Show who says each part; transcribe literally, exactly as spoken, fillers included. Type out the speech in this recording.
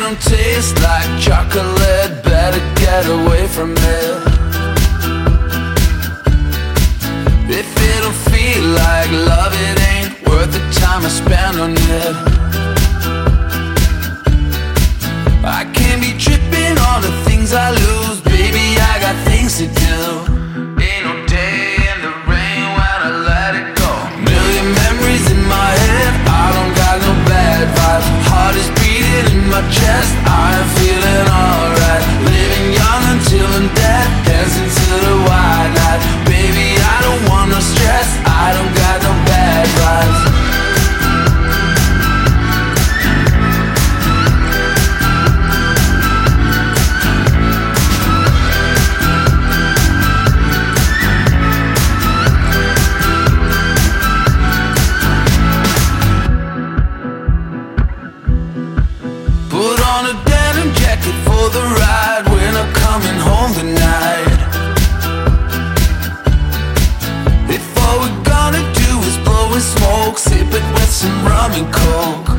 Speaker 1: don't taste like chocolate, better get away from it. If it don't feel like love, it ain't worth the time I spend on it. I can't be tripping on the things I lose, baby, I got things to do. Ain't no day in the rain when I let it go. Million memories in my head, I don't got no bad vibes. Heart is beating in my chest, I am feeling alright. Living young until I'm dead, dancing to the white light. Baby, I don't want no stress, I don't got no bad vibes. Put on a denim jacket for the ride, we're not coming home tonight. If all we're gonna do is blow and smoke, sip it with some rum and coke.